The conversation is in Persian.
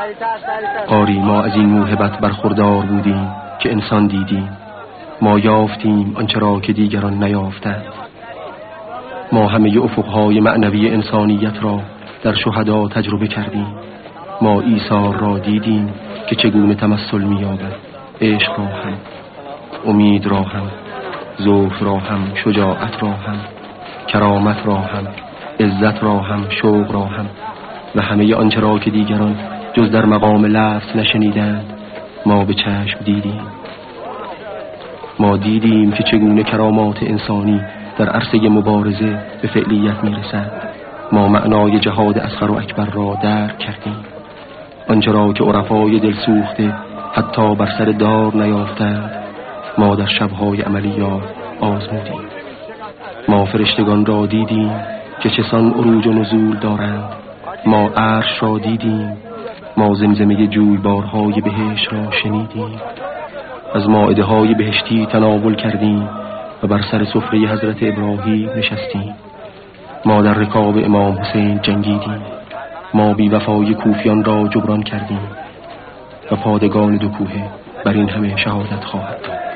آری ما از این موهبت برخوردار بودیم که انسان دیدیم. ما یافتیم آنچه را که دیگران نیافتند. ما همه افقهای معنوی انسانیت را در شهدا تجربه کردیم. ما عیسی را دیدیم که چگونه تمثل می‌یابد. عشق را هم، امید را هم، ذوق را هم، شجاعت را هم، کرامت را هم، عزت را هم، شوق را هم و همه آنچه را که دیگران جز در مقام لفظ نشنیدند ما به چشم دیدیم. ما دیدیم که چگونه کرامات انسانی در عرصه مبارزه به فعلیت میرسد. ما معنای جهاد اصغر و اکبر را درک کردیم. آنچه را که عرفای دل سوخته حتی بر سر دار نیافتند ما در شبهای عملیات آزمودیم. ما فرشتگان را دیدیم که چسان عروج و نزول دارند. ما عرش را دیدیم. ما زمزمه جویبارهای بهشت را شنیدیم. از مائده های بهشتی تناول کردیم و بر سر سفره حضرت ابراهیم نشستیم. ما در رکاب امام حسین جنگیدیم. ما بی وفای کوفیان را جبران کردیم و پادگان دو کوه بر این همه شهادت خواهد.